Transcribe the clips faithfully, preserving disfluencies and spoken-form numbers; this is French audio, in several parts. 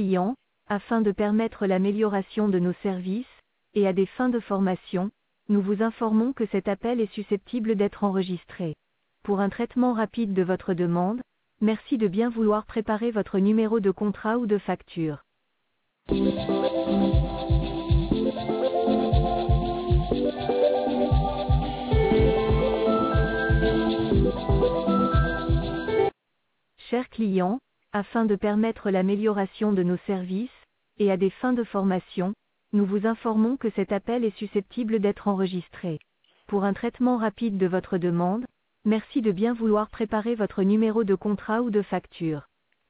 client, afin de permettre l'amélioration de nos services, et à des fins de formation, nous vous informons que cet appel est susceptible d'être enregistré. Pour un traitement rapide de votre demande, merci de bien vouloir préparer votre numéro de contrat ou de facture. Chers clients, afin de permettre l'amélioration de nos services, et à des fins de formation, nous vous informons que cet appel est susceptible d'être enregistré. Pour un traitement rapide de votre demande, merci de bien vouloir préparer votre numéro de contrat ou de facture.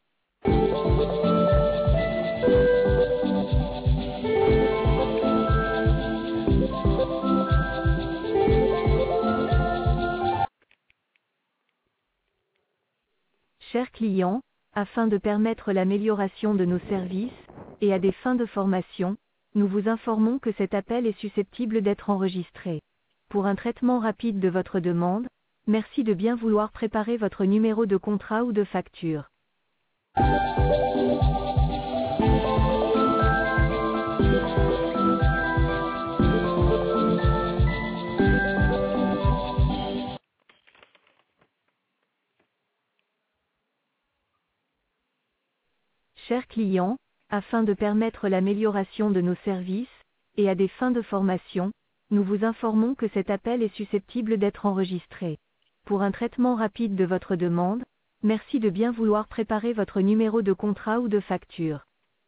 Chers clients, afin de permettre l'amélioration de nos services, et à des fins de formation, nous vous informons que cet appel est susceptible d'être enregistré. Pour un traitement rapide de votre demande, merci de bien vouloir préparer votre numéro de contrat ou de facture. Chers clients, afin de permettre l'amélioration de nos services, et à des fins de formation, nous vous informons que cet appel est susceptible d'être enregistré. Pour un traitement rapide de votre demande, merci de bien vouloir préparer votre numéro de contrat ou de facture.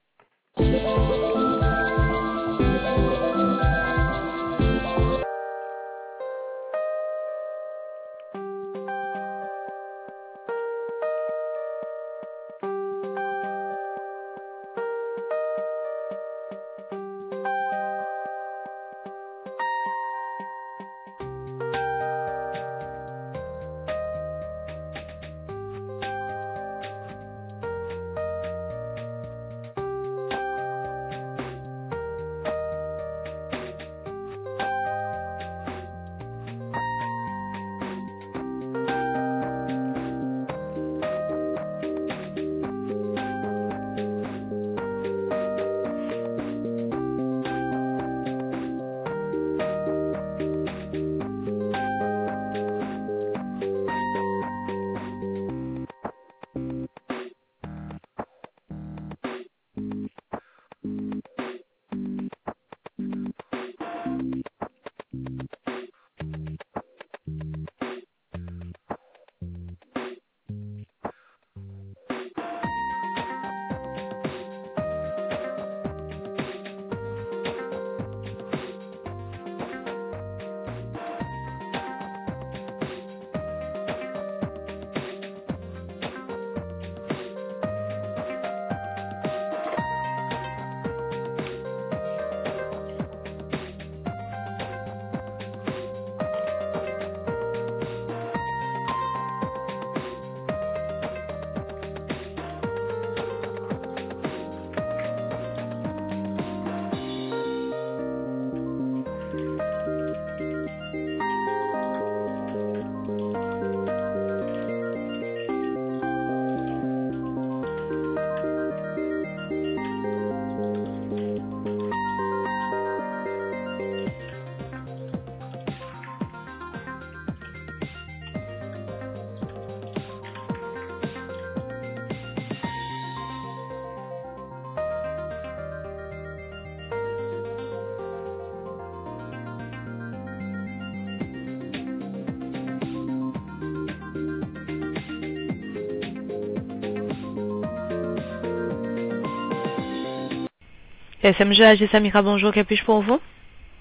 S M G A G Samira, bonjour, que puis-je pour vous?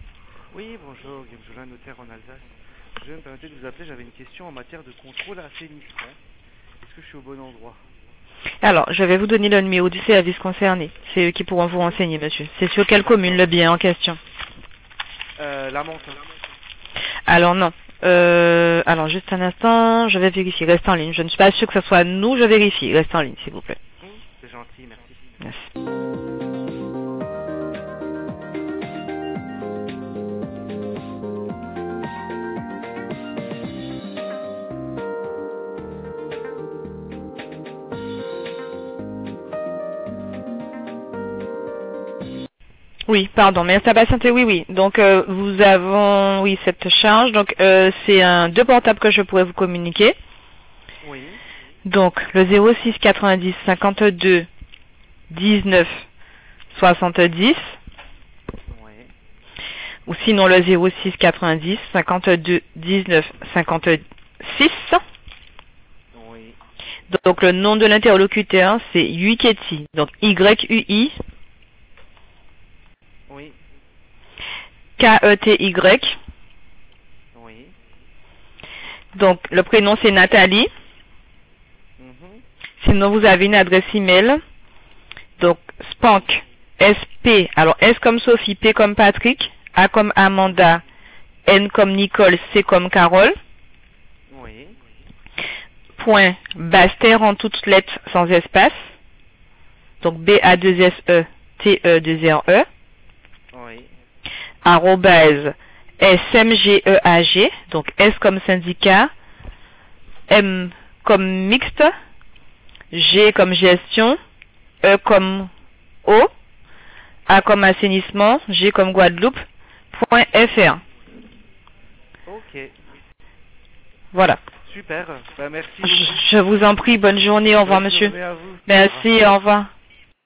Oui, bonjour, Guillaume Jolin, notaire en Alsace. Je me permettais de vous appeler, j'avais une question en matière de contrôle assainissement. Est-ce que je suis au bon endroit? Alors, je vais vous donner le numéro du service concerné. C'est eux qui pourront vous renseigner, monsieur. C'est sur quelle commune le bien en question? Euh, la Monte. Alors non. Euh, alors juste un instant, je vais vérifier. Reste en ligne. Je ne suis pas sûr que ce soit nous. Je vérifie. Reste en ligne, s'il vous plaît. Mmh, c'est gentil, merci. Merci. Oui, pardon, merci à patienter, oui, oui. Donc, euh, vous avons, oui, cette charge. Donc, euh, c'est un deux portables que je pourrais vous communiquer. Oui. Donc, le zéro six quatre-vingt-dix cinquante-deux dix-neuf soixante-dix. Oui. Ou sinon le zéro six quatre-vingt-dix cinquante-deux dix-neuf cinquante-six. Oui. Donc, le nom de l'interlocuteur, c'est Yuiketi. Donc, Y U I. Oui. K E T Y. Oui. Donc, le prénom, c'est Nathalie. Mhm. Sinon, vous avez une adresse email. Donc, Spank, S P, alors S comme Sophie, P comme Patrick, A comme Amanda, N comme Nicole, C comme Carole. Oui. Point Baster en toutes lettres sans espace. Donc, B A deux S E T E deux R E. Oui. Arrobase S M G E A G. Donc, S comme syndicat, M comme mixte, G comme gestion, E comme eau, A comme assainissement, G comme Guadeloupe, point F R. Ok. Voilà. Super. Bah, merci Je beaucoup. je vous en prie, bonne journée, au revoir Bonne monsieur. journée à vous. Au revoir. Merci, au revoir.